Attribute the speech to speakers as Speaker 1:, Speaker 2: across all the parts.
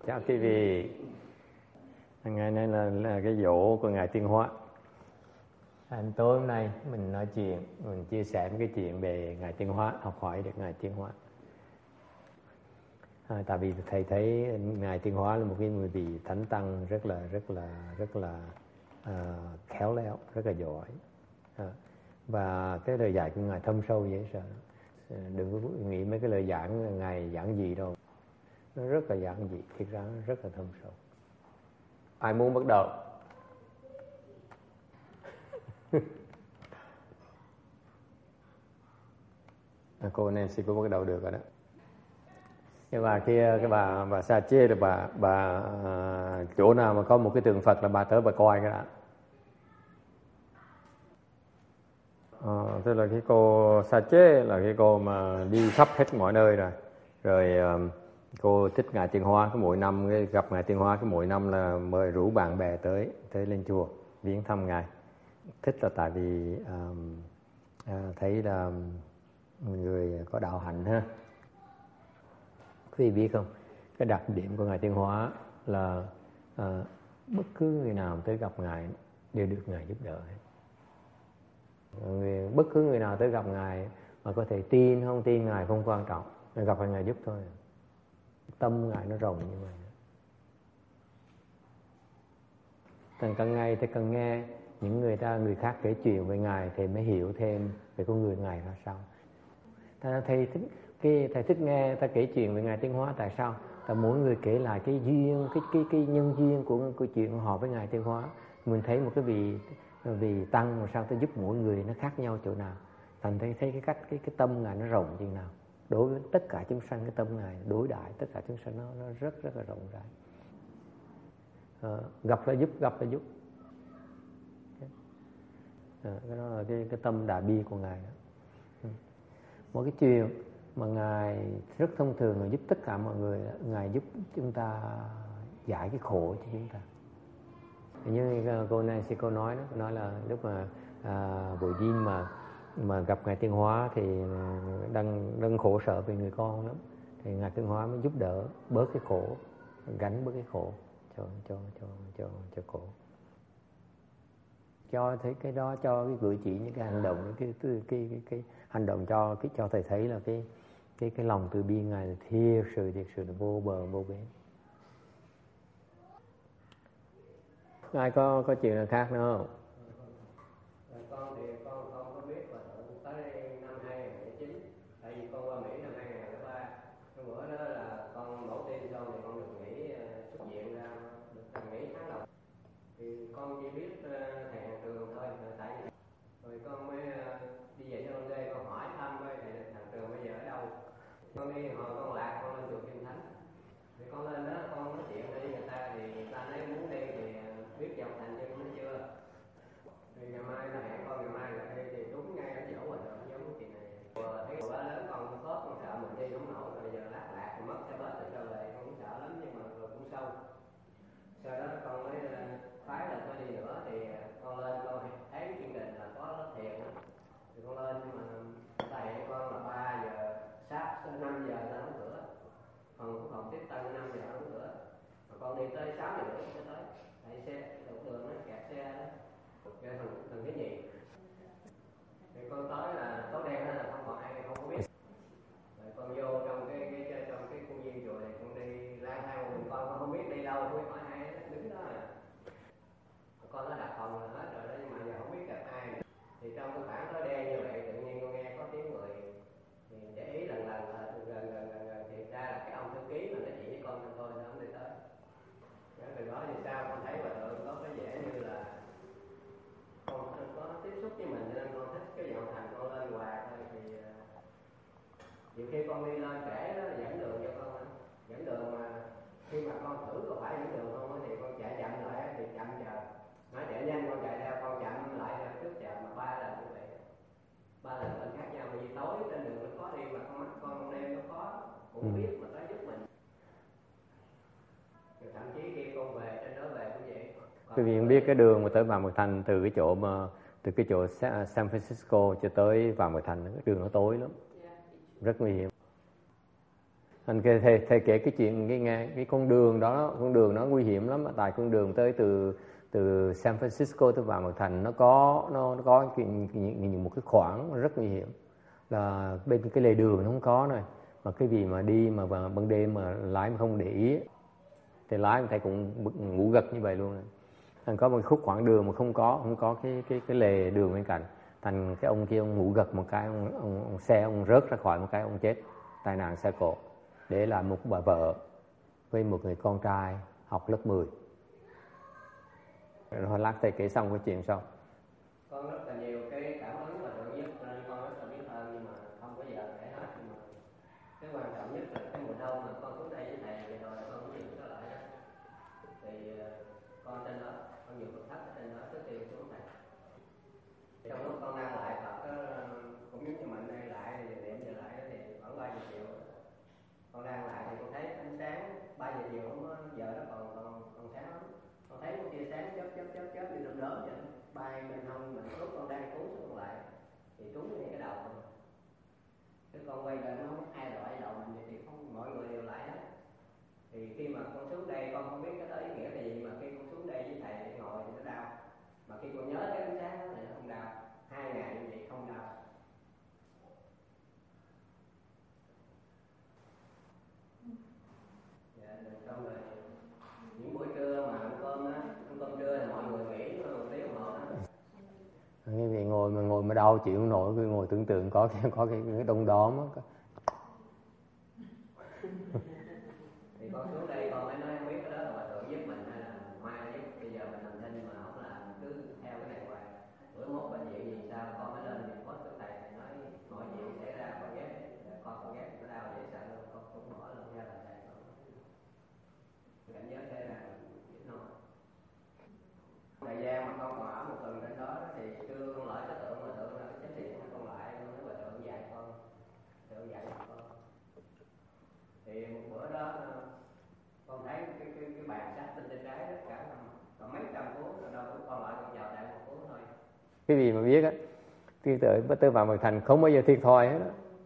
Speaker 1: Chào quý vị. Ngày nay là cái dỗ của Ngài Tiên Hóa. Tối hôm nay mình nói chuyện, mình chia sẻ một cái chuyện về Ngài Tiên Hóa, học hỏi được Ngài Tiên Hóa. Tại vì thầy thấy Ngài Tiên Hóa là một cái người vị thánh tăng rất là khéo léo, rất là giỏi. Và cái lời dạy của Ngài thâm sâu dễ sợ. Đừng có nghĩ mấy cái lời giảng Ngài giảng gì đâu. Nó rất là giản dị, thực ra nó rất là thâm sâu. Ai muốn bắt đầu? Cô Nancy cũng bắt đầu được rồi đó. Nhưng mà kia cái bà Sa Chê là bà chỗ nào mà có một cái tượng Phật là bà tới bà coi cái đã. Tức là cái cô Sa Chê là cái cô mà đi khắp hết mọi nơi rồi cô thích Ngài Tiên Hóa, cái mỗi năm gặp Ngài Tiên Hóa, cái mỗi năm là mời rủ bạn bè tới lên chùa viếng thăm Ngài. Thích là tại vì thấy là người có đạo hạnh ha. Quý vị biết không, cái đặc điểm của Ngài Tiên Hóa là bất cứ người nào tới gặp Ngài đều được Ngài giúp đỡ. Bất cứ người nào tới gặp Ngài mà có thể tin không tin Ngài không quan trọng, gặp Ngài giúp thôi. Tâm Ngài nó rộng như vậy. Thành càng ngày thì càng nghe những người khác kể chuyện về Ngài thì mới hiểu thêm về con người Ngài ra sao. Thầy thích nghe ta kể chuyện về Ngài Tiên Hóa. Tại sao? Tại mỗi người kể lại cái duyên, cái nhân duyên của chuyện họ với Ngài Tiên Hóa. Mình thấy một cái vị tăng mà sao ta giúp mỗi người nó khác nhau chỗ nào. Thành thấy cái tâm Ngài nó rộng chừng nào. Đối với tất cả chúng sanh, cái tâm Ngài đối đãi tất cả chúng sanh nó rất là rộng rãi. Gặp là giúp. Cái đó là cái tâm đại bi của Ngài. Một cái chuyện mà Ngài rất thông thường là giúp tất cả mọi người, Ngài giúp chúng ta giải cái khổ cho chúng ta. Như cô Nancy cô nói là lúc mà buổi đêm mà gặp Ngài Tiên Hóa thì đang khổ sở về người con lắm, thì Ngài Tiên Hóa mới giúp đỡ bớt cái khổ, gánh bớt cái khổ cho cổ. Cho thấy cái đó, cho cái cử chỉ, những cái hành động, cái hành động cho thầy thấy là cái lòng từ bi Ngài là thiệt sự là vô bờ vô bến. Ai có chuyện nào khác nữa không?
Speaker 2: Con thì con không biết là tới năm 2009, tại vì con qua Mỹ năm 2003. Cái bữa đó là con mẫu tin xong thì con được nghỉ xuất viện ra, được nghỉ tháng đầu. Thì con chỉ biết thầy hàng trường thôi, tại vì rồi con mới đi về cho con đây, con hỏi thăm với thầy hàng trường bây giờ ở đâu. Con đi hồi con lạc, con lên chùa Kim Thánh. Thì con lên đó, con nói chuyện với người ta thì người ta nói muốn đi thì biết dòng thành chân nó chưa. Thì ngày mai nó hẹn con, ngày mai là đi thì đúng ngay ở chỗ mình rồi, giống cái chuyện này. Thấy quá lớn con khớp, con sợ mình đi không nổi, rồi giờ lạc thì mất xe bus rồi trở về, con cũng sợ lắm nhưng mà rồi cũng sâu. Sau đó con mới phái là có đi nữa thì con lên con thấy chương trình là có lớp thiền đó. Thì con lên nhưng mà người ta hẹn con là 3 giờ, sáng 5 giờ ra đóng cửa. Còn tiếp tân 5 giờ đóng cửa. Mà con đi tới 6 giờ rưỡi mới tới. Tại xe đường nó kẹt xe đó. Rồi thằng cái gì. Thì con tới là tối đen đó là không còn ai, không có biết. Rồi con vô trong cái khuôn viên chùa này, con đi lang thang mình con không biết đi đâu, không biết hỏi ai, đứng đó à. Con nó đặt phòng là hết rồi đó, nhưng mà giờ không biết gặp ai nữa. Thì trong cái khoảng tối đen như vậy tự nhiên con nghe có tiếng người thì để ý lần gần thì ra là cái ông thư ký mà nói chuyện với con thôi nó không đi tới. Từ đó thì sao con thấy bà tượng có cái vẻ như là con có tiếp xúc với mình nên con thích cái dạo thành con lên hoài thôi. Thì nhiều khi con đi lên trễ đó dẫn đường cho con, dẫn đường mà khi mà con thử có phải dẫn đường không thì con chạy chậm lại thì chậm chờ, nói chạy nhanh con chạy theo, con chậm lại ra trước chờ mà 3 lần như vậy, 3 lần khác nhau. Vì tối trên đường nó có đi mà con mắt con đêm nó có cũng biết mà tới giúp mình. Rồi thậm chí khi con về trên đó về cũng vậy.
Speaker 1: Quý vị biết cái đường mà tới Vạn Mật Thành từ cái chỗ San Francisco cho tới Vạn Mật Thành, cái đường nó tối lắm, rất nguy hiểm. Thầy kể cái chuyện cái con đường đó, con đường nó nguy hiểm lắm. Tại con đường tới từ San Francisco tới vào Mật Thành nó có một cái khoảng rất nguy hiểm, là bên cái lề đường nó không có này, mà cái gì mà đi mà vào ban đêm mà lái mà không để ý thì lái thầy cũng ngủ gật như vậy luôn này. Thành có một khúc khoảng đường mà không có cái lề đường bên cạnh, thành cái ông kia ông ngủ gật một cái, ông xe ông rớt ra khỏi một cái, ông chết tai nạn xe cộ. Để lại một bà vợ với một người con trai học lớp 10. Rồi lát thầy kể xong cái chuyện xong.
Speaker 2: Con rất là nhiều cái cảm hứng và tự nhiên nên con rất là biết ơn, nhưng mà không có giờ kể hết. Nhưng mà cái quan trọng nhất là cái mùa đông mà con xuống đây với thầy vậy rồi con cũng dừng trở lại đó. Thì con trên đó, con nhiều Phật thất ở trên đó trước tiên xuống thầy. Trong lúc con đang lại Phật đó, cũng giống như mình đây lại niệm về lại đó, thì khoảng 3 giờ chiều con đang lại thì con thấy ánh sáng 3 giờ chiều không có, giờ đó còn sáng lắm. Con thấy một tia sáng chớp như đom đóm vậy bay bên hông, mình lúc con đang cúi xuống lại thì trúng ngay cái đầu mình. Cái con quay lên nó không ai loại đầu mình thì không, mọi người đều lại hết. Thì khi mà con xuống đây con không biết cái đó ý nghĩa là gì, mà khi con xuống đây với thầy để ngồi thì nó đau, mà khi con nhớ cái ánh sáng đó thì nó không đau. 2 ngày như vậy không đau. Dạ, xong rồi những buổi trưa mà ăn cơm trưa thì mọi người nghỉ 1 tiếng đồng hồ đó.
Speaker 1: Cái vị ngồi mà đau chịu không nổi, cứ ngồi tưởng tượng có cái đông đóm á.
Speaker 2: Thì con xuống đây con mới nói không biết cái đó là hòa thượng giúp mình hay là mai giúp. Bây giờ mình làm thinh mà không làm, cứ theo cái này hoài. Bữa mốt bệnh viện gì sao con mới lên thì có chỗ thầy nói mọi chuyện xảy ra con ghét, con ghét nó đau vậy sao luôn, con cũng bỏ luôn ra là thầy con. Cảnh giới xảy ra biết nói. Thời gian mà con còn ở một tuần trên đó thì chưa con lợi cái tượng hòa thượng là cái chánh điện con lại, con nói hòa thượng dạy con, thì một bữa đó con thấy cái bàn sách trên trái tất cả còn mấy trăm cuốn, rồi đâu con lại con vào đại một cuốn thôi.
Speaker 1: Cái gì mà biết á, tới vào Mật Thành không bao giờ thiệt thòi hết á.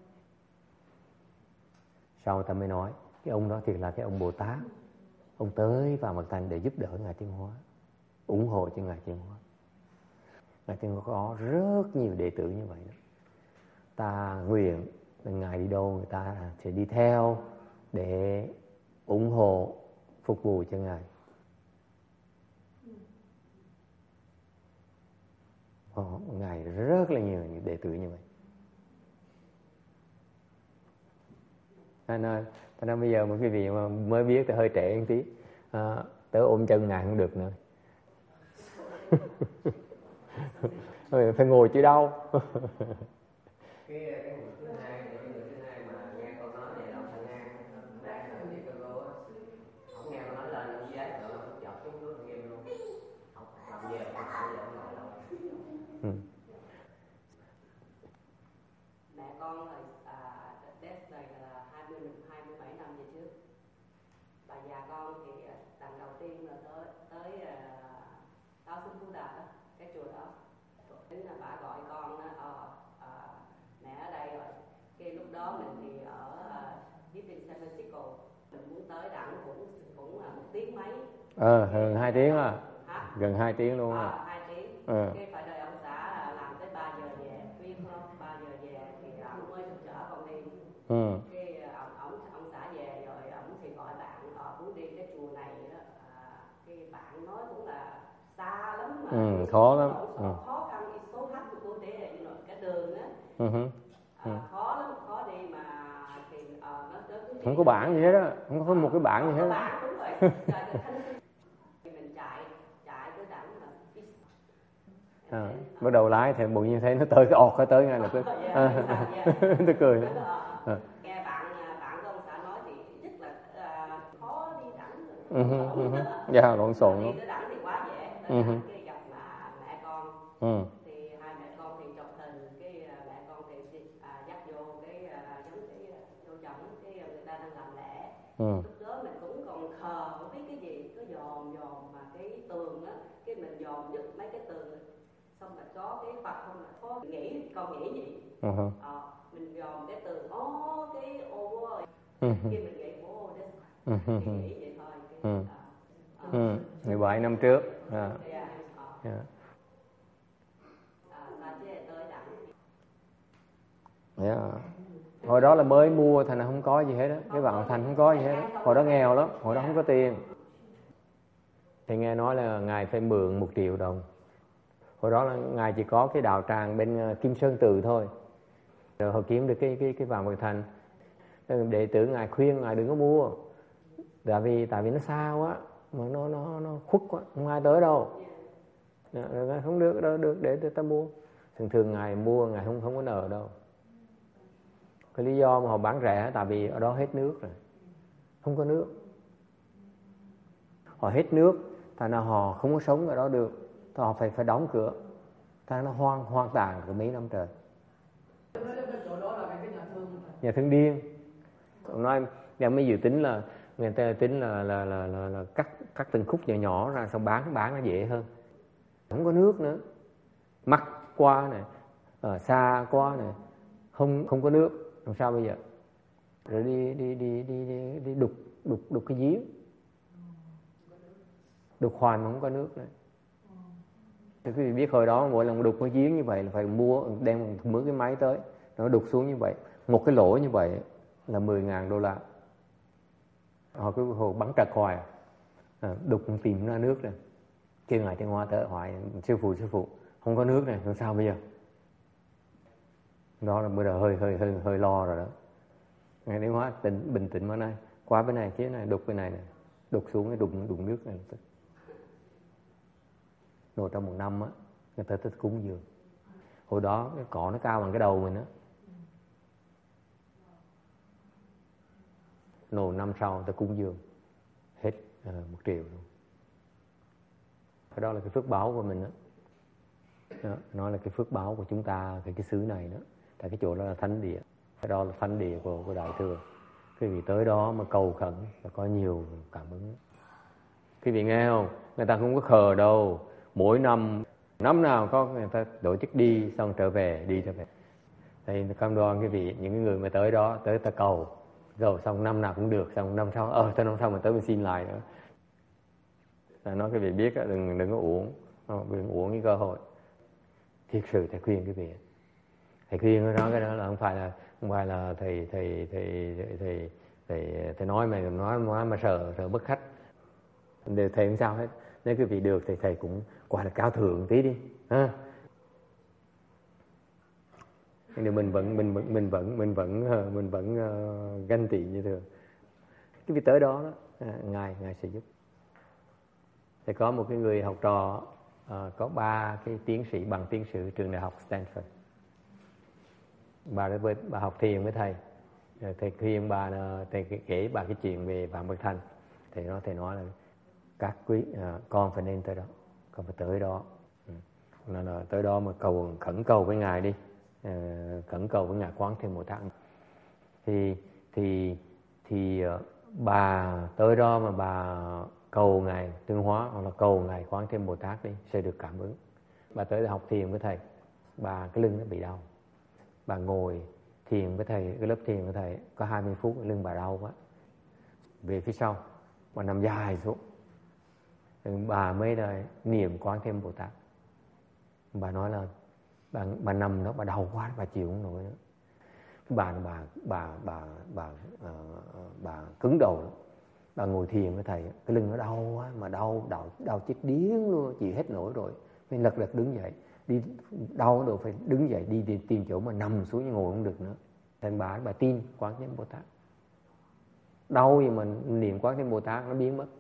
Speaker 1: Sau người ta mới nói cái ông đó thiệt là cái ông Bồ Tát, ông tới vào Mật Thành để giúp đỡ Ngài Tiến Hóa, ủng hộ cho Ngài Tiến Hóa. Ngài Tiến Hóa có rất nhiều đệ tử như vậy đó. Ta nguyện Ngài đi đâu người ta sẽ đi theo để ủng hộ, phục vụ cho Ngài. Ngài rất là nhiều đệ tử như vậy. Nên bây giờ một cái vị mà mới biết thì hơi trẻ một tí, tớ ôm chân Ngài không được nữa. Phải ngồi chứ đâu.
Speaker 2: Cái người thứ hai mà nghe con nói vậy là thằng Nga đang ở Chicago á, không nghe con nói lên ông giấy rồi ông chọt xuống nước nghiêm luôn, học làm gì không phải giờ ông ngồi đâu.
Speaker 3: Mẹ con là test này là 27 năm về trước. Bà già con thì lần đầu tiên là tới Táo Sinh Phú Đạt đó, cái chùa đó. Tính là bà gọi con mẹ ở đây rồi. Cái lúc đó mình thì ở San Francisco, mình muốn tới đặng cũng là 1 tiếng mấy.
Speaker 1: Gần 2 tiếng à. Gần 2 tiếng luôn à.
Speaker 3: 2 tiếng. Cái phải đợi ông xã làm tới 3 giờ về, khuya không? 3 giờ về thì ông mới chở con đi. Cái ông xã về rồi ông thì gọi bạn muốn đi cái chùa này đó. Cái bạn nói cũng là xa lắm mà.
Speaker 1: Khó lắm.
Speaker 3: Khó khăn, số hắt của cô để cái đường á. Khó lắm, khó đi mà thì nó
Speaker 1: không có bảng gì hết á, không có một cái bảng gì hết.
Speaker 3: Không có bảng, đúng rồi. Mình chạy tới đẳng mà
Speaker 1: bắt đầu lái thì bỗng nhiên thấy nó tới cái ọt tới ngay lập tức. Tôi cười.
Speaker 3: Nghe bạn của ông xã nói thì rất là khó đi đẳng.
Speaker 1: Dạ, lộn xộn
Speaker 3: lắm. Đi tới đẳng thì quá dễ. Cái gặp mà mẹ con. Thì hai mẹ con thì chụp hình, cái mẹ con thì dắt vô cái giống cái vô chồng cái người ta đang làm lễ. Lúc đó mình cũng còn khờ không biết cái gì, cứ dòm mà cái tường á, cái mình dòm giúp mấy cái tường, xong rồi có cái Phật không là có con nghĩ gì. Mình dòm cái tường, cái ô cái mình nghĩ Chỉ nghĩ vậy thôi.
Speaker 1: 17 năm trước. Hồi đó là mới mua, thành là không có gì hết đó. Cái bạn Thành không có gì hết đó. Hồi đó nghèo lắm, hồi đó không có tiền. Thì nghe nói là Ngài phải mượn 1 triệu đồng. Hồi đó là Ngài chỉ có cái đạo tràng bên Kim Sơn Tự thôi. Rồi họ kiếm được cái vàng bạc thành. Đệ tử Ngài khuyên Ngài đừng có mua. Tại vì nó xa quá, mà nó khuất quá, không ai tới đâu. Không được đâu, được để ta mua. Thường Ngài mua, Ngài không có nợ đâu. Cái lý do mà họ bán rẻ tại vì ở đó hết nước rồi, không có nước. Họ hết nước, thành ra họ không có sống ở đó được, họ phải đóng cửa. Thành ra nó hoang tàn của mấy năm trời. Nhà thương điên. Ông nói nhà mới dự tính là người ta tính là cắt từng khúc nhỏ nhỏ ra, xong bán nó dễ hơn. Không có nước nữa, mắc quá này, xa quá này, không có nước, làm sao bây giờ? Rồi đi đục cái giếng, đục hoài mà không có nước nữa. Thì quý vị biết hồi đó mỗi lần đục cái giếng như vậy là phải đem mướn cái máy tới, nó đục xuống như vậy, một cái lỗ như vậy là $10,000. Họ cứ hồ bắn trật hoài, đục tìm ra nước này. Kêu Ngài Thiên Hoa tới hỏi sư phụ không có nước này, làm sao bây giờ? Đó là bây giờ hơi lo rồi đó. Ngài Thiên Hoa bình tĩnh mà này, qua bên này chứ này, đục bên này, đục xuống cái đục nước này. Rồi trong 1 năm á, người ta tới cúng dường. Hồi đó cái cỏ nó cao bằng cái đầu mình á. Rồi năm sau ta cúng dường hết 1 triệu luôn. Đó là cái phước báo của mình đó. Nó là cái phước báo của chúng ta cái xứ này đó. Tại cái chỗ đó là thánh địa. Cái đó là thánh địa của Đại Thừa. Quý vị tới đó mà cầu khẩn là có nhiều cảm ứng. Quý vị nghe không? Người ta không có khờ đâu. Mỗi năm nào có người ta tổ chức đi xong trở về, đi trở về. Thì cam đoan quý vị, những người mà tới đó, tới ta cầu, rồi xong năm nào cũng được, xong năm sau, năm sau mình tới mình xin lại nữa. Nói quý vị biết đừng có uổng, đừng uổng cái cơ hội. Thiệt sự thầy khuyên quý vị, thầy khuyên đó, cái đó là không phải là thầy nói mà sợ bất khách. Để thầy không sao hết. Nếu quý vị được thì thầy cũng qua là cao thượng tí đi, ha. Nhưng mình vẫn ganh tị như thường. Cái vị tới đó ngài sẽ giúp. Thì có một cái người học trò có 3 cái tiến sĩ bằng tiến sĩ trường đại học Stanford. Bà học thiền với thầy. Thầy khuyên bà, thầy kể bà cái chuyện về Vạn Bậc Thành. Thầy nói là các quý con phải nên tới đó, con phải tới đó. Nên là tới đó mà khẩn cầu với ngài đi, khẩn cầu với ngài Quán Thế Bồ Tát. Thì bà tới đó mà bà cầu ngài Tương Hóa hoặc là cầu ngài Quán Thế Bồ Tát đi, sẽ được cảm ứng. Bà tới học thiền với thầy, bà cái lưng nó bị đau, bà ngồi thiền với thầy, cái lớp thiền với thầy có 20 phút, lưng bà đau quá, về phía sau bà nằm dài xuống. Bà mới là niệm Quán Thế Bồ Tát. Bà nói là bà nằm đó, bà đau quá, bà chịu không nổi nữa. Bà cứng đầu đó. Bà ngồi thiền với thầy, cái lưng nó đau quá, mà đau chết điếng luôn, chịu hết nổi rồi. Phải lật đứng dậy, đi đau rồi phải đứng dậy đi tìm chỗ mà nằm xuống, ngồi không được nữa. Thành bà tin Quán Thế Bồ Tát. Đau gì mà niệm Quán Thế Bồ Tát nó biến mất.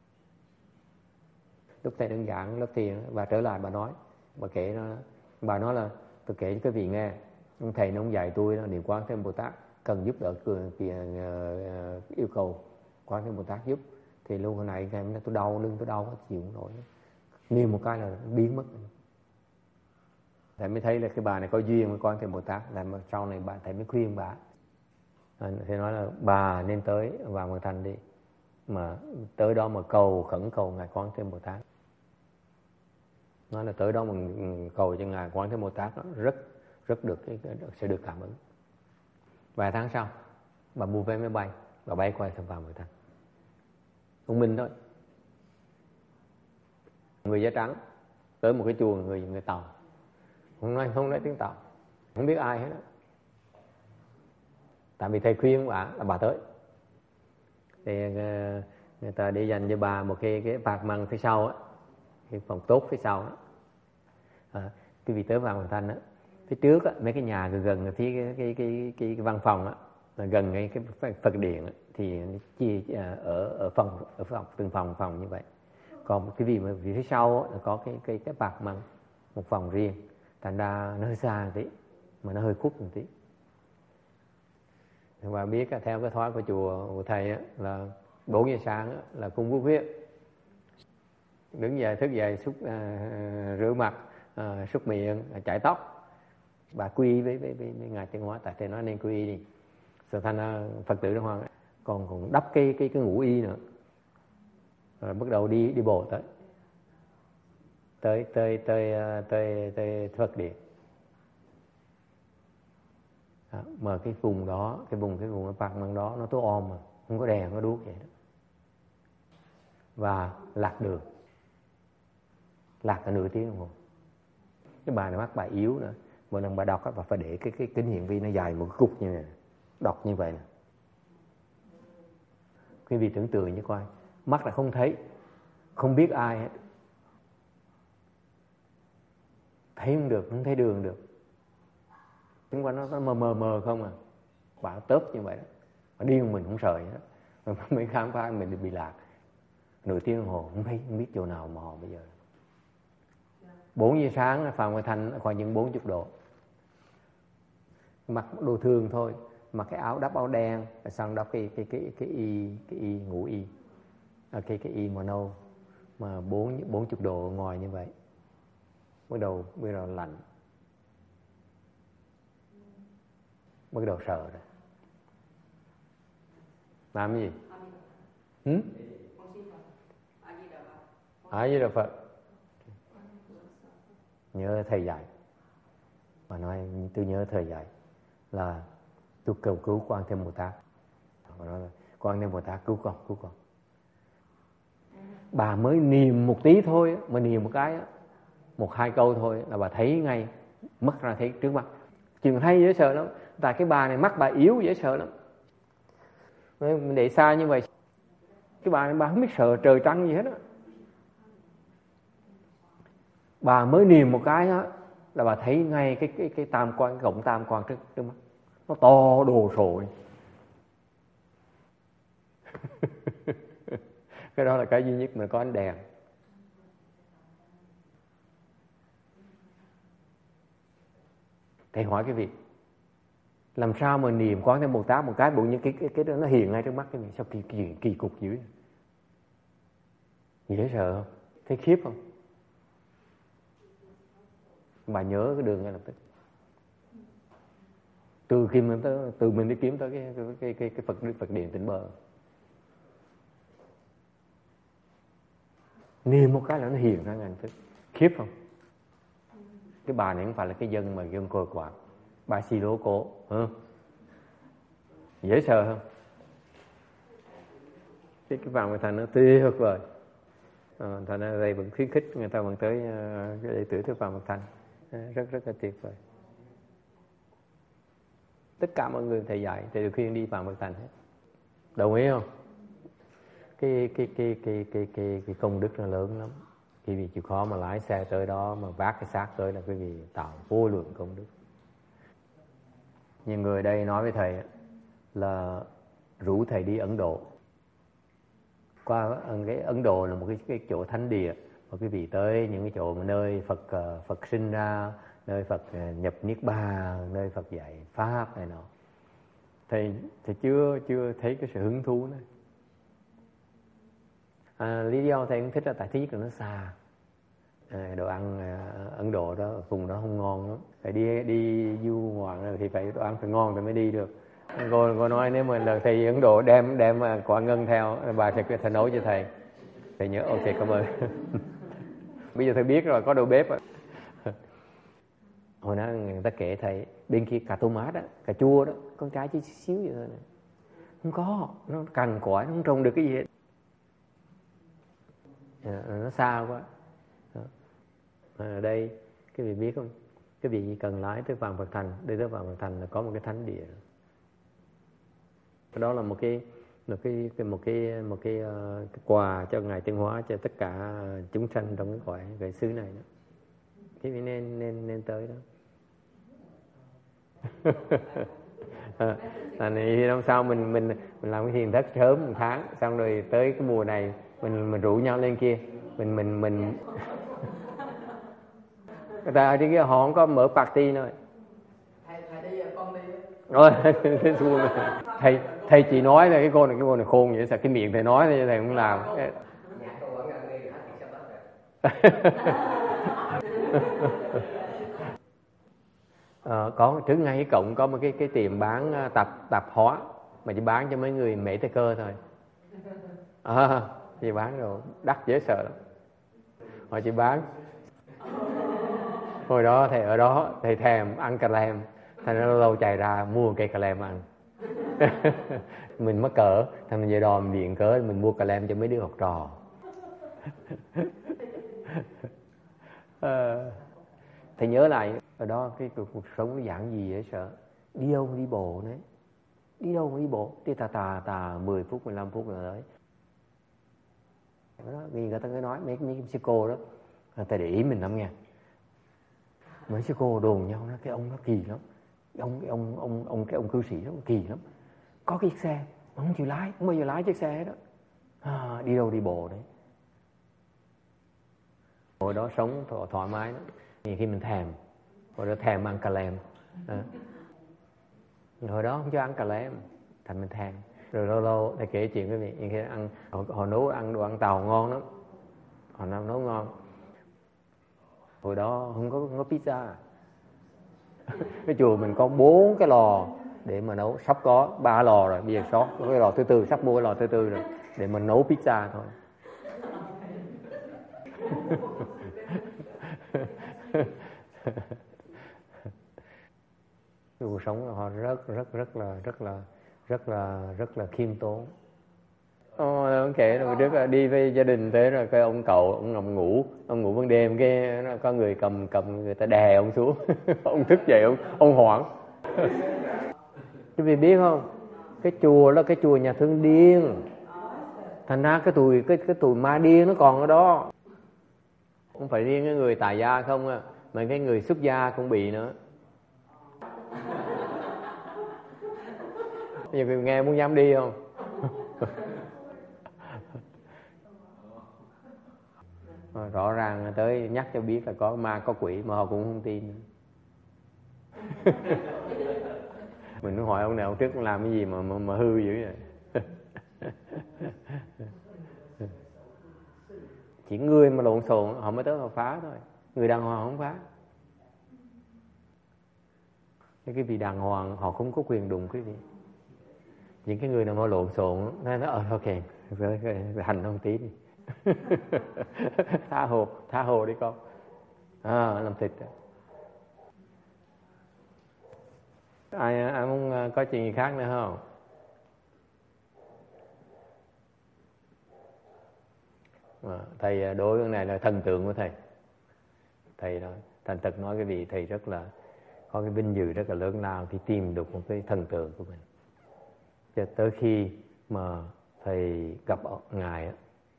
Speaker 1: Lúc thầy đơn giản lớp thiền, bà trở lại bà nói, bà nói là tôi kể cho các vị nghe, thầy nó không dạy tôi đó, niệm Quán Thế Bồ Tát cần giúp đỡ yêu cầu Quán Thế Bồ Tát giúp. Thì lúc hồi nãy ngày tôi đau lưng, tôi đau chịu không nổi, niệm một cái là biến mất. Thầy mới thấy là cái bà này có duyên với Quán Thế Bồ Tát, là sau này thầy mới khuyên bà. Thầy nói là bà nên tới Vạn Bậc Thành đi, mà tới đó mà khẩn cầu ngài Quán Thế Bồ Tát. Nói là tới đó mà cầu cho ngài Quán Thế Bồ Tát đó, rất được sẽ được cảm ứng. Vài tháng sau bà mua vé máy bay, bà bay qua sang Vạn Bậc Thành. ông Minh thôi, người da trắng, tới một cái chùa người Tàu, không nói tiếng Tàu, không biết ai hết đó. Tại vì thầy khuyên bà là bà tới, thì người ta để dành cho bà một cái bạc măng phía sau á, cái phòng tốt phía sau á. Cái vị tới Phạm Ngọc Thanh á, phía trước á, mấy cái nhà gần phía cái văn phòng á, là gần cái Phật điện á, thì chia ở từng phòng như vậy. Còn cái vị mà phía sau á, là có cái bạc măng, một phòng riêng, thành ra nó hơi xa một tí, mà nó hơi khuất một tí. Và biết theo cái thói của chùa của thầy á, là 4 giờ sáng á, là cung quốc huyết, đứng dậy thức dậy rửa mặt, súc miệng, chải tóc, bà quy với ngài Chân Hóa. Tại thầy nói nên quy y đi, rồi thành Phật tử Đông Hoàng còn đắp cái ngũ y nữa, rồi bắt đầu đi bộ tới Phật điện. Mà cái vùng đó, cái vùng bạc măng đó nó tối om mà không có đèn, không có đuốc vậy đó. Và lạc đường, lạc cả nửa tiếng đồng hồ. Cái bà này mắt bà yếu nữa, mỗi lần bà đọc á, bà phải để cái kính hiển vi nó dài một cục như này, đọc như vậy nè. Quý vị tưởng tượng như coi, mắt là không thấy, không biết ai hết, thấy không được, không thấy đường được, chúng qua nó mờ không à. Bà tớp như vậy đó, bà điên mình không sợ gì hết, mới khám phá mình bị lạc nửa tiếng đồng hồ, không biết chỗ nào mò bây giờ. 4 giờ sáng Phạm Ngọc Thanh khoảng những 40 độ, mặc đồ thường thôi, mặc cái áo đắp áo đen, xong đắp cái y ngũ y, cái y màu nâu, mà 40 độ ngoài như vậy, bắt đầu lạnh, bắt đầu sợ rồi. Làm cái gì? A Di Đà Phật. Nhớ thầy dạy, mà nói tôi nhớ thầy dạy là tôi cầu cứu Quan Thế Bồ Tát. Mà nói là Quan Thế Bồ Tát cứu con. Bà mới niệm một tí thôi, mà niệm một cái, 1-2 câu thôi là bà thấy ngay, mất ra thấy trước mắt. Chừng hay dễ sợ lắm, tại cái bà này mắt bà yếu dễ sợ lắm. Mình để xa như vậy, cái bà này bà không biết sợ trời trăng gì hết á. Bà mới niệm một cái á là bà thấy ngay cái tam quan, cái cổng tam quan trước mắt, nó to đồ sộ. Cái đó là cái duy nhất mà có ánh đèn. Thầy hỏi cái việc làm sao mà niệm Quán Thế Bồ Tát một cái bụng như cái đó nó hiện ngay trước mắt cái mình, sao kỳ cục dữ, dễ sợ không? Thấy khiếp không? Bà nhớ cái đường ngay lập tức, từ mình đi kiếm tới cái Phật điện Tịnh Bờ, niệm một cái là nó hiện ra ngay lập tức, khiếp không? Cái bà này không phải là cái dân mà dân cờ quạt, bà xì lố cổ, dễ sợ không? Cái Phạm Ngọc Thanh nó tuyệt vời. Thành ra đây vẫn khuyến khích người ta vẫn tới cái đệ tử Đức Phạm Ngọc Thanh, rất là tuyệt vời. Tất cả mọi người thầy dạy thầy được khuyên đi Phạm Ngọc Thanh hết. Đồng ý không? Cái công đức nó lớn lắm. Quý vị chịu khó mà lái xe tới đó, mà vác cái xác tới là quý vị tạo vô lượng công đức. Nhưng người đây nói với thầy là rủ thầy đi Ấn Độ. Qua cái Ấn Độ là một cái chỗ thánh địa, mà quý vị tới những cái chỗ mà nơi Phật sinh ra, nơi Phật nhập niết bàn, nơi Phật dạy pháp này nọ. Thầy chưa thấy cái sự hứng thú này. Lý do thầy cũng thích là tại thứ nhất là nó xa, đồ ăn Ấn Độ đó, vùng đó không ngon lắm, phải đi du ngoạn thì phải đồ ăn phải ngon thì mới đi được. Cô nói nếu mà là thầy Ấn Độ đem quả ngân theo, bà sẽ nấu cho thầy. Thầy nhớ ok, cảm ơn. Bây giờ thầy biết rồi, có đầu bếp. Hồi đó người ta kể thầy bên kia cà tomat đó, cà chua đó, con trái chỉ xíu vậy thôi này, không có, nó cằn cõi, nó không trồng được cái gì hết. nó xa quá. Ở đây cái vị biết không, cái vị chỉ cần lái tới Vạn Phật Thành, đi tới Vạn Phật Thành là có một cái thánh địa. Đó là một cái quà cho Ngài Chân Hóa, cho tất cả chúng sanh trong cái xứ này đó. Cái vị nên tới đó. Thì năm sau mình làm cái thiền thất sớm 1 tháng, xong rồi tới cái mùa này mình rủ nhau lên kia, mình người ta ở trên kia họ không có mở party nữa.
Speaker 2: Thầy đi con đi.
Speaker 1: Rồi thầy chỉ nói là cái cô này khôn vậy sao, cái miệng thầy nói thì thầy không làm.
Speaker 2: Nhà cô vẫn ăn đi hết thì sao hết.
Speaker 1: Có trước ngay cái cổng có một cái tiệm bán tạp hóa mà chỉ bán cho mấy người mễ tê cơ thôi. Chỉ bán rồi đắt dễ sợ lắm. Họ chỉ bán. Hồi đó thầy ở đó thầy thèm ăn cà lem, thành lâu lâu chạy ra mua cây cà lem ăn. Mình mắc cỡ, thành mình về đò mình điện cớ mình mua cà lem cho mấy đứa học trò. Thầy nhớ lại ở đó cái cuộc sống nó giản dị dễ sợ. Đi đâu đi bộ đấy, đi đâu đi bộ, đi tà 10 phút 15 phút là tới. Đó, vì người ta cứ nói mấy sư cô đó, người ta để ý mình lắm nha. Mấy sư cô đồn nhau đó, cái ông nó kỳ lắm, cái ông cư sĩ đó kỳ lắm. Có cái chiếc xe mà không chịu lái, không bao giờ lái chiếc xe đó. Đi đâu đi bộ đấy. Hồi đó sống thoải mái lắm. Thì khi mình thèm, hồi đó thèm ăn cà lem. Hồi đó không cho ăn cà lem, thành mình thèm. Rồi lâu lâu thầy kể chuyện với mình, khi ăn họ nấu ăn đồ ăn Tàu ngon lắm, họ nấu ngon. Hồi đó không có pizza. Cái chùa mình có 4 cái lò để mà nấu, sắp có 3 lò rồi, bây giờ sót cái lò thứ 4, sắp mua cái lò thứ 4 rồi để mình nấu pizza thôi. Cuộc sống của họ rất là khiêm tốn. Ông kể là trước đi với gia đình thế rồi cái ông cậu ông nằm ngủ, ông ngủ ban đêm cái có người cầm người ta đè ông xuống. Ông thức dậy ông hoảng. Quý vị biết không, cái chùa đó cái chùa nhà thương điên, thành ra cái tụi ma điên nó còn ở đó. Không phải riêng cái người tài gia không à, mà cái người xuất gia cũng bị nữa. Bây giờ nghe muốn dám đi không? Rõ ràng tới nhắc cho biết là có ma có quỷ mà họ cũng không tin. Mình cũng hỏi ông này ông trước làm cái gì mà hư dữ vậy. Chỉ người mà lộn xộn họ mới tới họ phá thôi, người đàng hoàng không phá. Cái vị đàng hoàng họ không có quyền đụng quý vị. Những cái người nào mà lộn xộn nó ok hành ông tí đi. Tha hồ đi con. Làm thịt. Ai muốn có chuyện gì khác nữa không? Thầy đối với cái này là thần tượng của thầy. Thầy đó, thành thật nói cái vị thầy rất là có cái vinh dự rất là lớn lao khi tìm được một cái thần tượng của mình. Cho tới khi mà thầy gặp ngài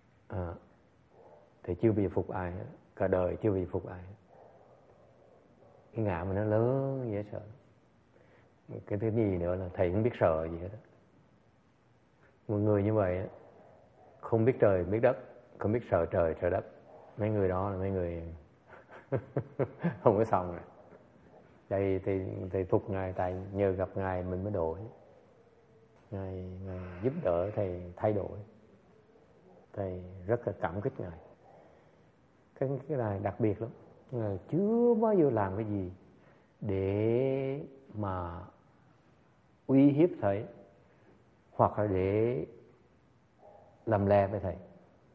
Speaker 1: thầy chưa bị phục ai, cả đời chưa bị phục ai. Cái ngã mà nó lớn dễ sợ. Cái thứ gì nữa là thầy không biết sợ gì hết. Một người như vậy không biết trời biết đất, không biết sợ trời sợ đất. Mấy người đó là mấy người không có xong rồi. Đây thầy phục ngài, tại nhờ gặp ngài mình mới đổi. Ngài giúp đỡ thầy thay đổi. Thầy rất là cảm kích ngài. Cái này đặc biệt lắm. Ngài chưa bao giờ làm cái gì để mà uy hiếp thầy hoặc là để làm lè với thầy.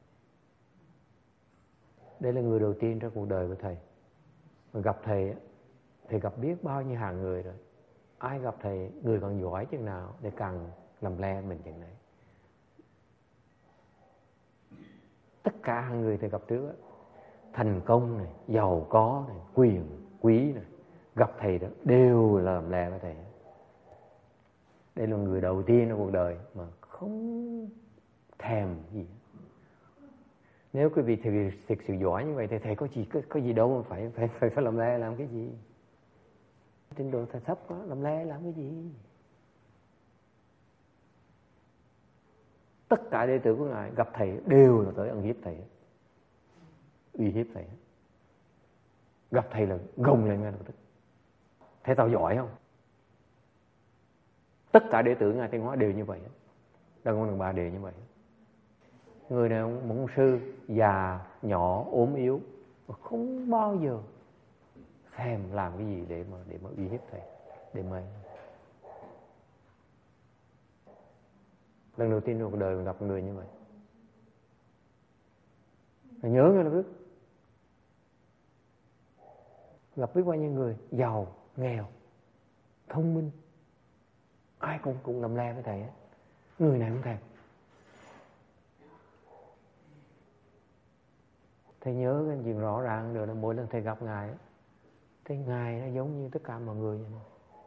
Speaker 1: Đây là người đầu tiên trong cuộc đời của thầy. Mà gặp thầy gặp biết bao nhiêu hàng người rồi. Ai gặp thầy, người còn giỏi chừng nào để càng làm le mình chừng này. Tất cả người thầy gặp trước á, thành công này, giàu có này, quyền quý này, gặp thầy đó đều là làm lè với thầy. Đây là người đầu tiên trong cuộc đời mà không thèm gì. Nếu quý vị thực sự giỏi như vậy thì thầy có gì đâu mà phải làm lè làm cái gì. Trình độ thầy thấp quá, làm lè làm cái gì. Tất cả đệ tử của Ngài gặp thầy đều là tới ăn hiếp thầy, uy hiếp thầy. Gặp thầy là gồng lên ngay lập tức. Thấy tao giỏi không? Tất cả đệ tử Ngài Thanh Hóa đều như vậy. Đăng Quang Đường Ba đều như vậy. Người nào môn sư già, nhỏ, ốm yếu không bao giờ thèm làm cái gì để mà uy hiếp thầy, để mà lần đầu tiên trong cuộc đời mình gặp người như vậy. Phải nhớ ngay lập tức. Gặp biết bao nhiêu người giàu, nghèo, thông minh, ai cũng làm le với thầy ấy. Người này không thèm. Thầy nhớ cái chuyện rõ ràng được là mỗi lần thầy gặp Ngài, thì Ngài nó giống như tất cả mọi người vậy.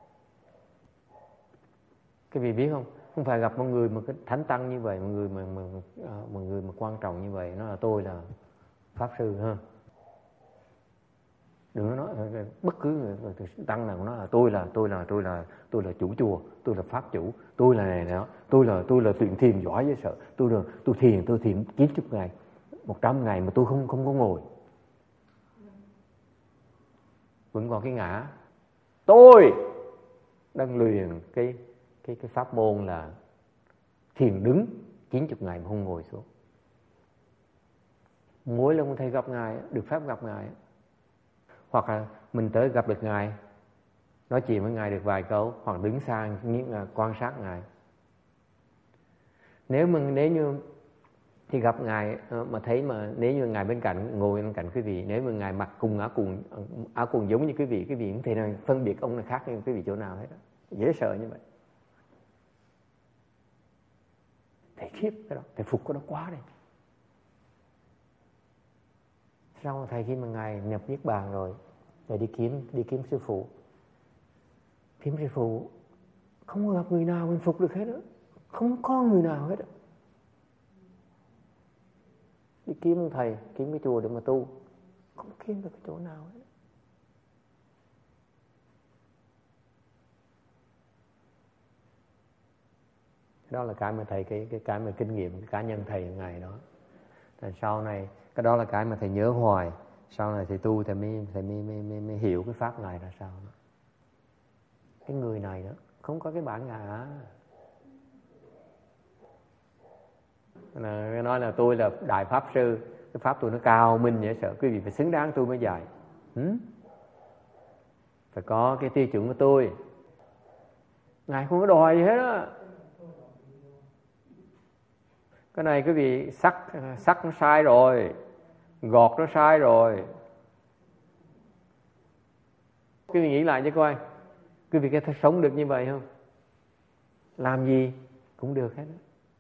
Speaker 1: Cái vị biết không? Không phải gặp một người mà cái thánh tăng như vậy, một người mà quan trọng như vậy, nó là tôi là pháp sư ha. Đừng có nói bất cứ người tăng nào nói là tôi là chủ chùa, tôi là pháp chủ, tôi là này đó, tôi là thiền giỏi với sợ, tôi thiền 90 ngày, 100 ngày mà tôi không có ngồi. Vẫn còn cái ngã. Tôi đang luyện cái pháp môn là thiền đứng 90 ngày mà không ngồi xuống. Mỗi lần thầy gặp Ngài, được phép gặp Ngài, hoặc là mình tới gặp được Ngài, nói chuyện với Ngài được vài câu, hoặc đứng xa quan sát Ngài. Nếu như thì gặp Ngài mà thấy mà nếu như Ngài bên cạnh, ngồi bên cạnh quý vị, nếu mà Ngài mặc cùng áo quần giống như quý vị không thể nào phân biệt ông này khác với quý vị chỗ nào hết. Dễ sợ như vậy. Thầy khiếp cái đó, thầy phục cái đó quá đi. Sau thầy khi mà Ngài nhập Niết Bàn rồi, thầy đi kiếm sư phụ. Kiếm sư phụ không có gặp người nào mình phục được hết đó. Không có người nào hết đó. Đi kiếm thầy, kiếm cái chùa để mà tu, không kiếm được cái chỗ nào hết. Đó là cái mà thầy cái mà kinh nghiệm cái cá nhân thầy ngày đó. Rồi sau này cái đó là cái mà thầy nhớ hoài. Sau này thầy tu thầy mới hiểu cái pháp này là sao. Cái người này đó không có cái bản ngã. Nói là tôi là đại pháp sư, cái pháp tôi nó cao minh dễ sợ, quý vị phải xứng đáng tôi mới dạy. Phải có cái tiêu chuẩn của tôi. Ngài không có đòi gì hết á. Cái này quý vị sắc nó sai rồi, gọt nó sai rồi. Quý vị nghĩ lại cho coi, quý vị có thể sống được như vậy không? Làm gì cũng được hết á.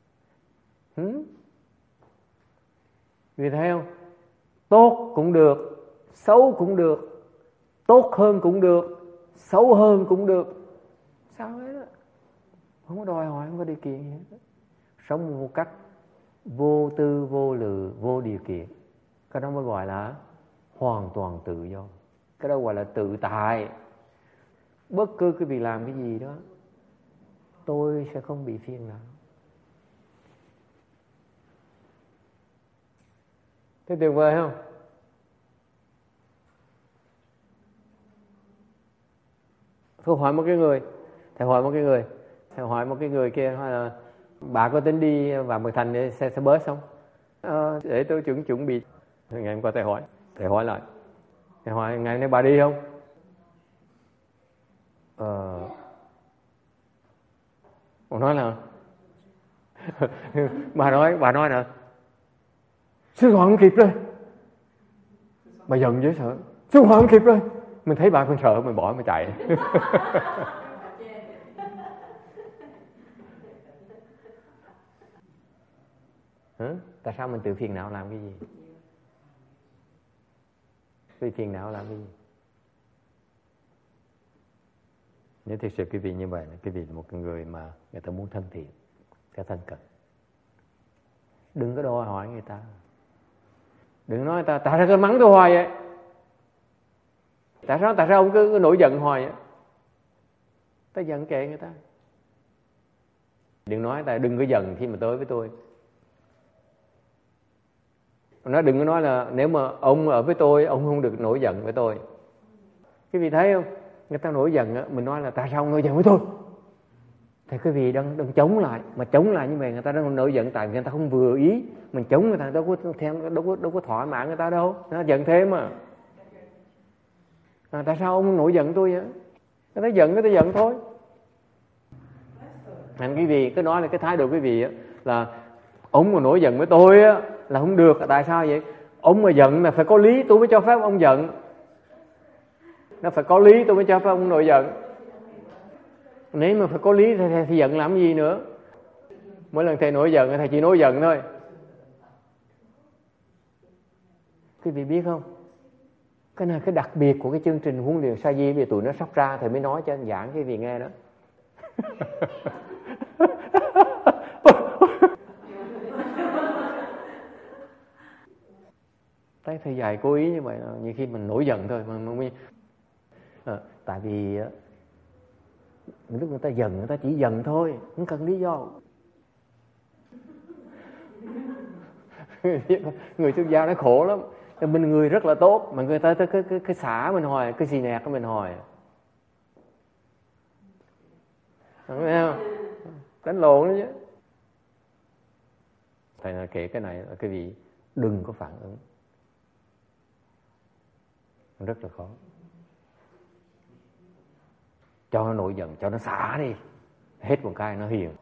Speaker 1: Quý vị thấy không? Tốt cũng được, xấu cũng được, tốt hơn cũng được, xấu hơn cũng được. Sao hết á? Không có đòi hỏi, không có điều kiện gì hết. Sống một cách vô tư, vô lự, vô điều kiện. Cái đó mới gọi là hoàn toàn tự do. Cái đó gọi là tự tại. Bất cứ cái việc làm cái gì đó, tôi sẽ không bị phiền não. Thế tuyệt vời không? Tôi hỏi một cái người, thầy hỏi một cái người kia hỏi là bà có tính đi vào Mường Thành để xe bus không? Để tôi chuẩn bị. Ngày hôm qua thầy hỏi lại. Thầy hỏi ngày hôm nay bà đi không? Bà nói là bà nói là sư hoàng không kịp rồi. Bà giận dễ sợ. Sư hoàng không kịp rồi. Mình thấy bà con sợ mình bỏ mình chạy. Hả? Tại sao mình tự phiền não làm cái gì? Vì phiền não làm cái gì? Nếu thực sự quý vị như vậy, quý vị là một người mà người ta muốn thân thiện, sẽ thân cận. Đừng có đòi hỏi người ta. Đừng nói tại sao cứ mắng tôi hoài vậy? Tại sao ông cứ nổi giận hoài vậy? Ta giận kệ người ta. Đừng nói đừng có giận khi mà tới với tôi. Nó đừng có nói là nếu mà ông ở với tôi, ông không được nổi giận với tôi. Quý vị thấy không? Người ta nổi giận á, mình nói là tại sao ông nổi giận với tôi? Thì quý vị đang chống lại, mà chống lại như vậy người ta đang nổi giận tại người ta không vừa ý. Mình chống người ta đâu có thỏa mãn người ta đâu, nó giận thêm mà. Tại sao ông nổi giận tôi vậy? Người ta giận thôi. Nên quý vị cứ nói là cái thái độ quý vị á, là ông mà nổi giận với tôi á là không được. Tại sao vậy? Ông mà giận là phải có lý tôi mới cho phép ông giận. Nó phải có lý tôi mới cho phép ông nổi giận. Nếu mà phải có lý thì giận làm gì nữa? Mỗi lần thầy nổi giận thầy chỉ nổi giận thôi. Quý vị biết không? Cái này cái đặc biệt của cái chương trình huấn luyện sa di, vì tụi nó sắp ra thầy mới nói cho anh giảng quý vị nghe đó. Thấy thầy dạy cố ý như vậy, nhiều khi mình nổi giận thôi tại vì lúc người ta giận, người ta chỉ giận thôi, không cần lý do. Người xuất gia nó khổ lắm. Mình người rất là tốt mà người ta cái xả mình hoài, cái xì nẹt của mình hoài. Thấy không? Đánh lộn đó chứ. Thầy là kể cái này là quý vị đừng có phản ứng. Rất là khó. Cho nó nổi giận, cho nó xả đi. Hết một cái nó hiền.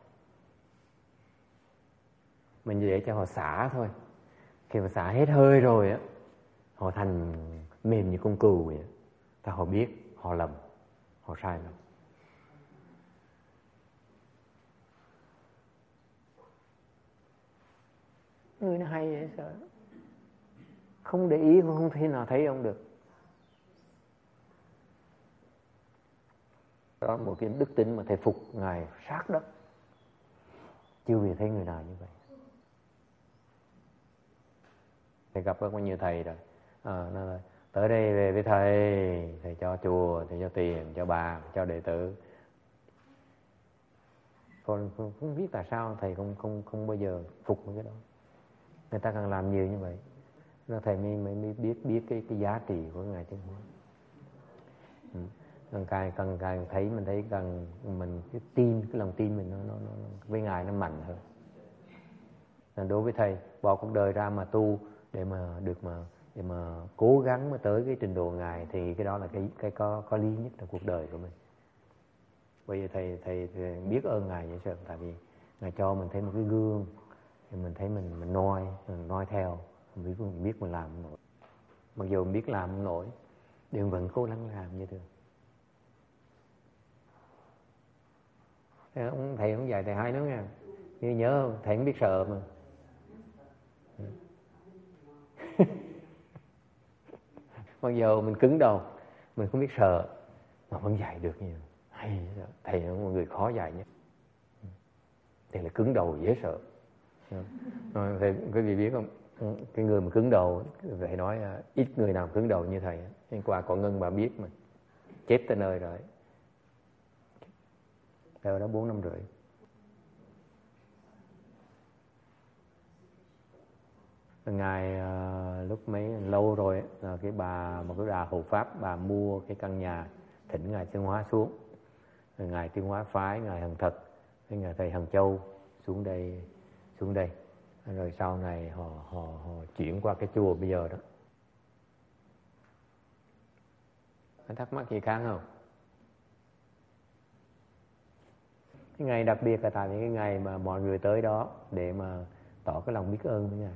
Speaker 1: Mình để cho họ xả thôi. Khi mà xả hết hơi rồi á, họ thành mềm như con cừu vậy. Ta họ biết, họ lầm, họ sai lầm. Người nó hay vậy sao? Không để ý, không thể nào thấy ông được. Đó là một cái đức tính mà thầy phục Ngài sát đất. Chưa vì thấy người nào như vậy. Thầy gặp rất nhiều thầy rồi. Nói tới đây về với thầy cho chùa, thầy cho tiền, cho bà, cho đệ tử. Con không biết tại sao thầy không bao giờ phục cái đó. Người ta càng làm nhiều như vậy, nó thầy mới biết cái giá trị của Ngài Chân Hóa. Càng thấy mình thấy càng mình cái tin, cái lòng tin mình nó với Ngài nó mạnh hơn. Nên đối với thầy bỏ cuộc đời ra mà tu để mà cố gắng mà tới cái trình độ Ngài thì cái đó là cái có lý nhất trong cuộc đời của mình. Bây giờ thầy biết ơn Ngài vậy sao? Tại vì Ngài cho mình thấy một cái gương thì mình thấy mình noi theo, mình biết mình làm không nổi. Mặc dù mình biết làm không nổi, nhưng vẫn cố gắng làm như thường. Thầy không dạy thầy hay lắm nha. Như nhớ không? Thầy không biết sợ mà. Mặc dù mình cứng đầu, mình không biết sợ mà vẫn dạy được như hay. Thầy là một người khó dạy nhất. Thầy là cứng đầu dễ sợ. Thầy quý vị biết không? Cái người mà cứng đầu, thầy nói ít người nào cứng đầu như thầy. Hôm qua có Ngân bà biết mà, chết tới nơi rồi. Theo đó 4 năm rưỡi. Ngài lúc mấy lâu rồi là cái bà một cái bà hộ pháp, bà mua cái căn nhà thỉnh Ngài Chân Hóa xuống. Rồi Ngài Chân Hóa phái Ngài Hằng Thật với Ngài thầy Hằng Châu xuống đây. Rồi sau này họ chuyển qua cái chùa bây giờ đó. Anh thắc mắc gì khác không? Cái ngày đặc biệt là tại vì cái ngày mà mọi người tới đó để mà tỏ cái lòng biết ơn với Ngài.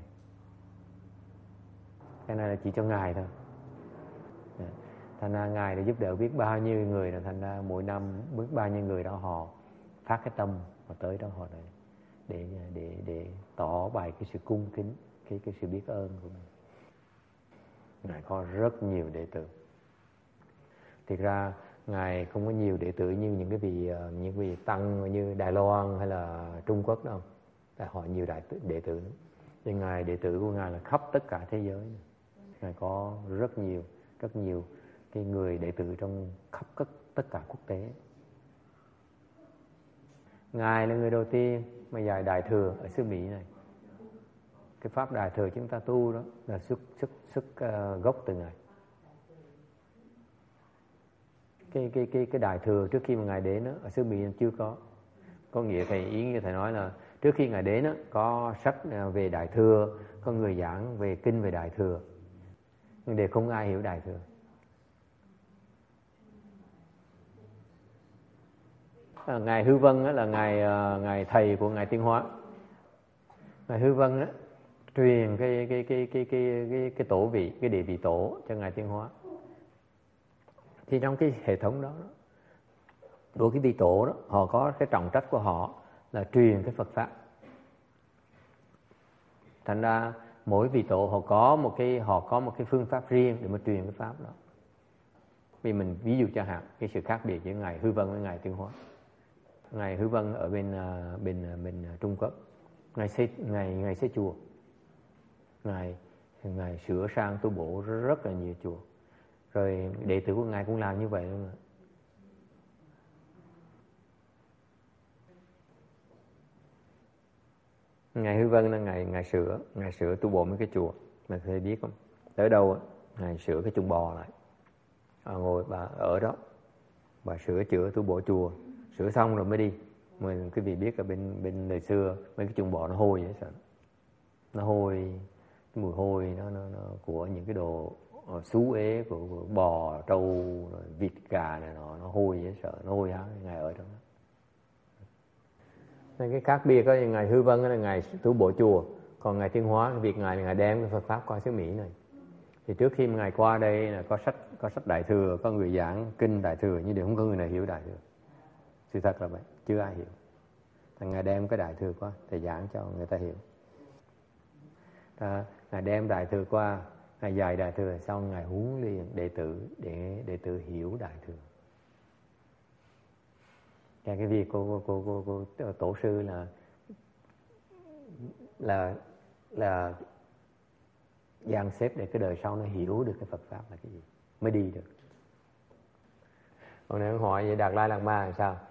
Speaker 1: Cái này là chỉ cho Ngài thôi. Thành ra Ngài đã giúp đỡ biết bao nhiêu người, thành ra mỗi năm biết bao nhiêu người đó họ phát cái tâm họ tới đó họ này. để tỏ bày cái sự cung kính, cái sự biết ơn của mình. Ngài có rất nhiều đệ tử. Thực ra Ngài không có nhiều đệ tử như những vị tăng như Đài Loan hay là Trung Quốc đâu. Tại họ nhiều đệ tử lắm. Nhưng Ngài, đệ tử của Ngài là khắp tất cả thế giới. Ngài có rất nhiều cái người đệ tử trong khắp tất cả quốc tế. Ngài là người đầu tiên mà dạy Đại Thừa ở xứ Mỹ này. Cái pháp Đại Thừa chúng ta tu đó là xuất gốc từ Ngài. Cái Đại Thừa trước khi mà Ngài đến đó, ở xứ Mỹ chưa có. Có nghĩa ý như thầy nói là trước khi Ngài đến đó, có sách về Đại Thừa, có người giảng về kinh về Đại Thừa, nhưng để không ai hiểu Đại Thừa. Ngài Hư Vân là ngài thầy của Ngài Tiến Hóa. Ngài Hư Vân đó, truyền cái tổ vị, cái địa vị tổ cho Ngài Tiến Hóa. Thì trong cái hệ thống đó, đối với vị tổ đó, họ có cái trọng trách của họ là truyền cái Phật pháp. Thành ra mỗi vị tổ họ có một cái phương pháp riêng để mà truyền cái pháp đó. Vì mình ví dụ cho hạn cái sự khác biệt giữa Ngài Hư Vân với Ngài Tiến Hóa. Ngài Hư Vân ở bên Trung Quốc, ngài xây chùa, ngài sửa sang tu bổ rất là nhiều chùa. Rồi đệ tử của ngài cũng làm như vậy luôn. Ngài Hư Vân là ngài sửa tu bổ mấy cái chùa, mà thầy biết không? Tới đâu ngài sửa cái chuồng bò lại, ngồi bà ở đó, bà sửa chữa tu bổ chùa, sửa xong rồi mới đi. Mình quý vị biết ở bên đời xưa mấy cái chuồng bò nó hôi vậy, sợ nó hôi, cái mùi hôi nó của những cái đồ xú ế của bò, trâu, vịt, gà này nó hôi vậy, sợ nó hôi hả, ngài ở trong đó. Nên cái khác biệt đó, ngài Hư Vân là ngài tu bổ chùa, còn ngài Tiến Hóa việc ngài là ngài đem cái Phật pháp qua xứ Mỹ này. Thì trước khi ngài qua đây là có sách Đại Thừa, có người giảng kinh Đại Thừa, nhưng đều không có người nào hiểu Đại Thừa. Sự thật là vậy, chưa ai hiểu. Thằng ngài đem cái Đại Thừa qua, thầy giảng cho người ta hiểu. Ngài đem Đại Thừa qua, ngài dạy Đại Thừa, xong ngài huấn luyện đệ tử để đệ tử hiểu Đại Thừa. Cái việc của tổ sư là dàn xếp để cái đời sau nó hiểu được cái Phật pháp là cái gì mới đi được. Hôm nay ông hỏi vậy Đạt Lai Lạt Ma làm sao?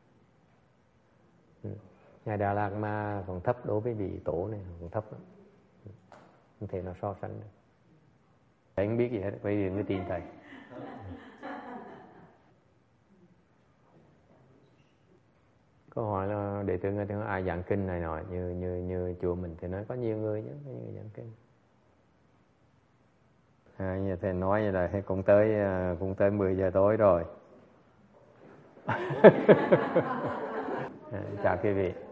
Speaker 1: Ngài Đạt Lai Lạt Ma còn thấp đối với vị tổ này, còn thấp lắm, không thể nào so sánh được. Thầy không biết gì hết, bây giờ mới tin thầy. Câu hỏi là đệ tử người ta ai giảng kinh này nọ như chùa mình thì nói có nhiều người chứ, có nhiều người giảng kinh. Như thầy nói như là cũng tới 10 giờ tối rồi. Chào quý vị.